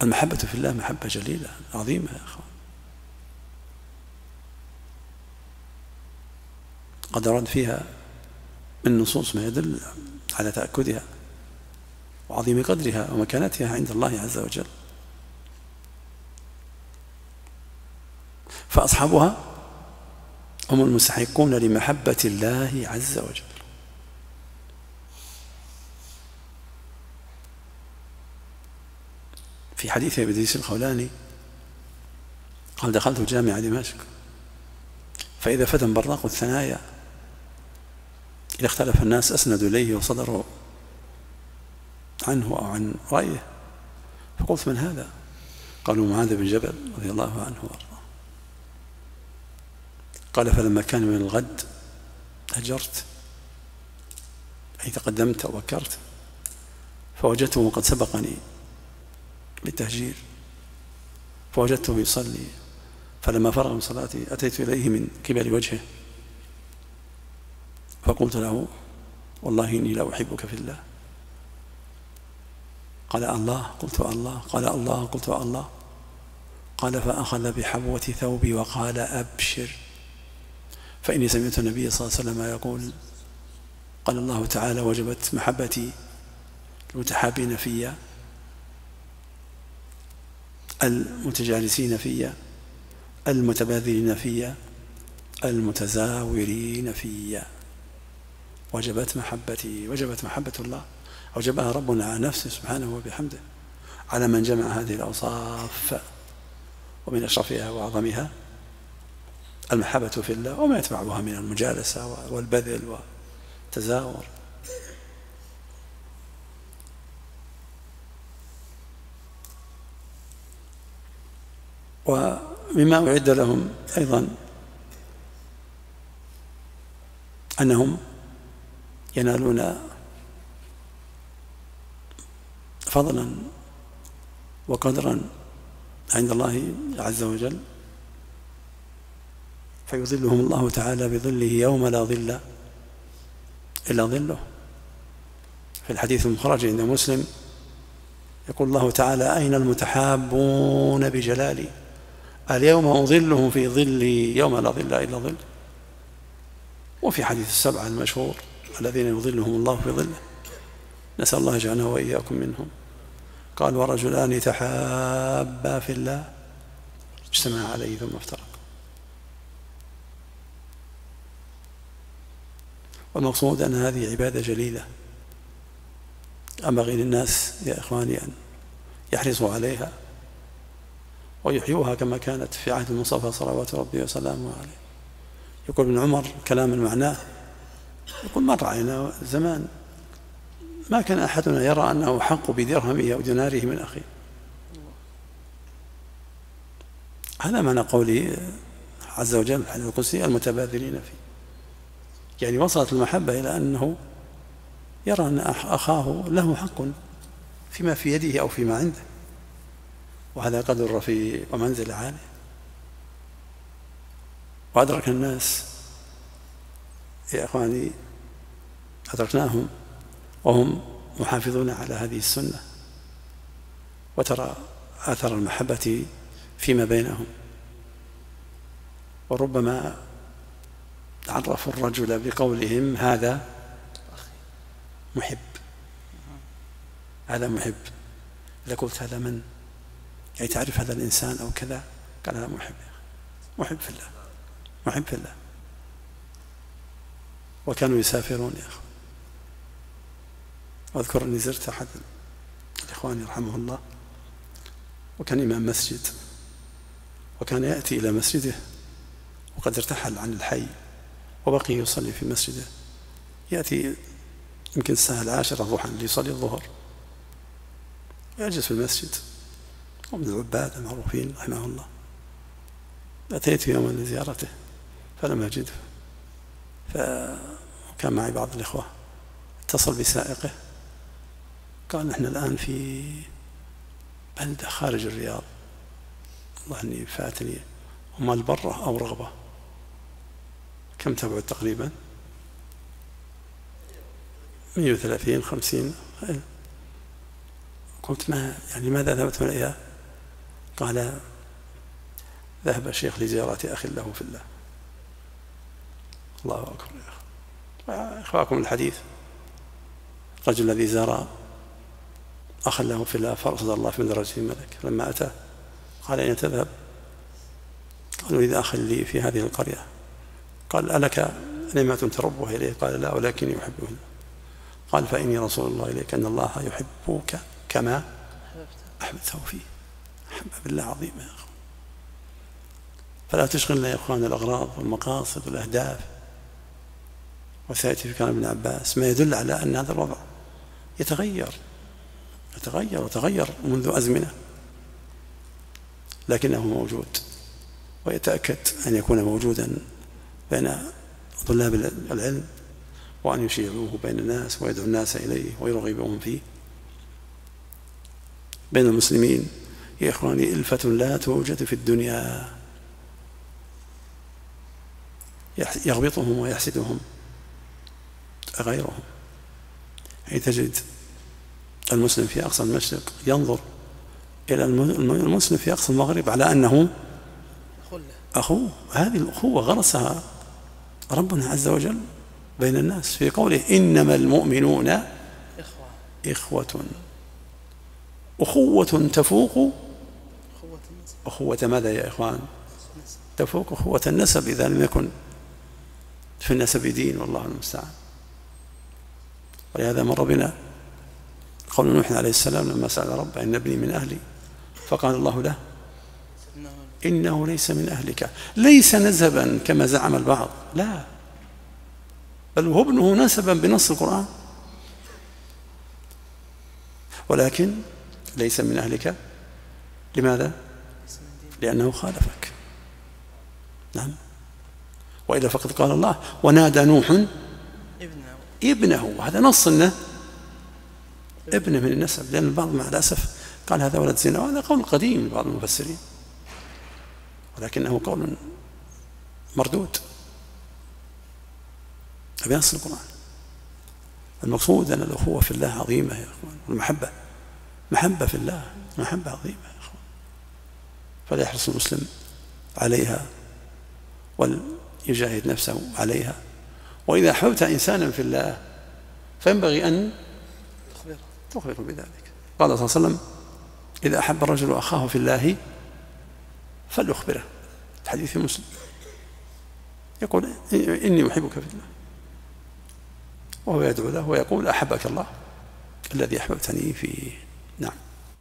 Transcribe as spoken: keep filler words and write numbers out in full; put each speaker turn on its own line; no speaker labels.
المحبة في الله محبة جليلة عظيمة يا أخوان. قد ورد فيها من نصوص ما يدل على تأكدها وعظيم قدرها ومكانتها عند الله عز وجل. فأصحابها هم المستحقون لمحبة الله عز وجل. في حديث أبي إدريس الخولاني قال: دخلت جامع دمشق فإذا فتى براق الثنايا إذا اختلف الناس أسندوا إليه وصدروا عنه أو عن رأيه، فقلت: من هذا؟ قالوا: معاذ بن جبل رضي الله عنه وارضاه. قال: فلما كان من الغد هجرت، أي تقدمت أو بكرت، فوجدته قد سبقني بالتهجير، فوجدته يصلي، فلما فرغ من صلاتي أتيت إليه من قبل وجهه فقلت له: والله إني لا أحبك في الله. قال: الله؟ قلت: الله. قال: الله؟ قلت: الله. قال: فأخذ بحبوة ثوبي وقال: أبشر، فإني سمعت النبي صلى الله عليه وسلم يقول: قال الله تعالى: وجبت محبتي المتحابين فيا، المتجالسين فيا، المتباذلين فيا، المتزاورين فيا. وجبت محبتي، وجبت محبة الله، أوجبها ربنا على نفسه سبحانه وبحمده على من جمع هذه الأوصاف، ومن أشرفها وأعظمها المحبة في الله وما يتبعها من المجالسة والبذل والتزاور. ومما أعد لهم أيضا أنهم ينالون فضلا وقدرا عند الله عز وجل، فيظلهم الله تعالى بظله يوم لا ظل إلا ظله. في الحديث المخرج عند مسلم يقول الله تعالى: أين المتحابون بجلالي؟ اليوم أظلهم في ظلي يوم لا ظل إلا ظل. وفي حديث السبعة المشهور: الذين يظلهم الله في ظله، نسأل الله يجعلنا وإياكم منهم. قال: ورجلان تحابا في الله اجتمعا عليه ثم افترقا. والمقصود أن هذه عبادة جليلة ينبغي للناس يا إخواني أن يحرصوا عليها ويحيوها كما كانت في عهد المصطفى صلوات ربي وسلامه عليه. يقول ابن عمر كلاما معناه، يقول: مر علينا زمان ما كان أحدنا يرى أنه حق بدرهمه أو ديناره من أخيه. هذا معنى قوله عز وجل في الحديث القدسي: المتباذلين فيه. يعني وصلت المحبة إلى أنه يرى أن أخاه له حق فيما في يده أو فيما عنده، وهذا قدر رفيع ومنزل عالي. وأدرك الناس يا إخواني، أدركناهم وهم محافظون على هذه السنة، وترى آثر المحبة فيما بينهم. وربما عرفوا الرجل بقولهم: هذا محب، هذا محب. إذا قلت: هذا من؟ يعني تعرف هذا الإنسان أو كذا؟ قال: هذا محب، محب في الله، محب في الله. وكانوا يسافرون يا أخوان. وأذكر أني زرت أحد الإخوان رحمه الله، وكان إمام مسجد، وكان يأتي إلى مسجده وقد ارتحل عن الحي وبقي يصلي في مسجده. يأتي يمكن الساعة العاشرة ضحى ليصلي الظهر، يجلس في المسجد، ومن العباد المعروفين رحمه الله. أتيت يوما لزيارته فلم أجده، فكان معي بعض الإخوة، اتصل بسائقه قال: نحن الآن في بلدة خارج الرياض، والله أني فاتني، وما البرة أو رغبة. كم تبعد تقريبا؟ مئة وثلاثين خمسين. قلت: ما يعني ماذا ذهبت إليها؟ قال ذهب الشيخ لزيارة أخ له في الله. الله أكبر يا أخي. إخواكم الحديث، الرجل الذي زار أخا له في الله فرصد الله في مدرجه الملك، لما أتى قال أين تذهب؟ قال أريد أخا لي في هذه القرية. قال ألك نعمة تربها إليه؟ قال لا، ولكني أحبه. قال فإني رسول الله إليك أن الله يحبك كما أحببته فيه. أحب بالله عظيم يا أخوان. فلا تشغلنا يا أخوان الأغراض والمقاصد والأهداف. وسيأتي في كلام ابن عباس ما يدل على أن هذا الوضع يتغير يتغير وتغير منذ أزمنة، لكنه موجود، ويتأكد أن يكون موجودا بين طلاب العلم، وأن يشيعوه بين الناس ويدعو الناس إليه ويرغبهم فيه. بين المسلمين يا إخواني ألفة لا توجد في الدنيا يغبطهم ويحسدهم غيرهم. أي تجد المسلم في أقصى المشرق ينظر إلى المسلم في أقصى المغرب على أنه أخوه. هذه الأخوة غرسها ربنا عز وجل بين الناس في قوله إنما المؤمنون إخوة. أخوة تفوق أخوة ماذا يا إخوان؟ تفوق أخوة النسب إذا لم يكن في النسب دين، والله المستعان. ولهذا مر بنا قول نوح عليه السلام لما سأل ربه إن ابني من أهلي، فقال الله له إنه ليس من أهلك. ليس نسبا كما زعم البعض، لا، بل هو ابنه نسبا بنص القرآن، ولكن ليس من أهلك. لماذا؟ لأنه خالفك. نعم. وإلا فقد قال الله ونادى نوح ابنه, ابنه. هذا نص إنه ابنه من النسب، لأن البعض مع الأسف قال هذا ولد زنا، وهذا قول قديم لبعض المفسرين، ولكنه قول مردود بنص القرآن. المقصود أن الأخوة في الله عظيمة يا أخوان، والمحبة محبة في الله، محبة عظيمة يا أخوان، فليحرص المسلم عليها وليجاهد نفسه عليها. وإذا أحببت إنسانا في الله فينبغي أن تخبره بذلك. قال صلى الله عليه وسلم إذا أحب الرجل أخاه في الله فليخبره، حديث مسلم، يقول إني أحبك في الله، وهو يدعو له ويقول أحبك الله الذي أحببتني فيه. نعم.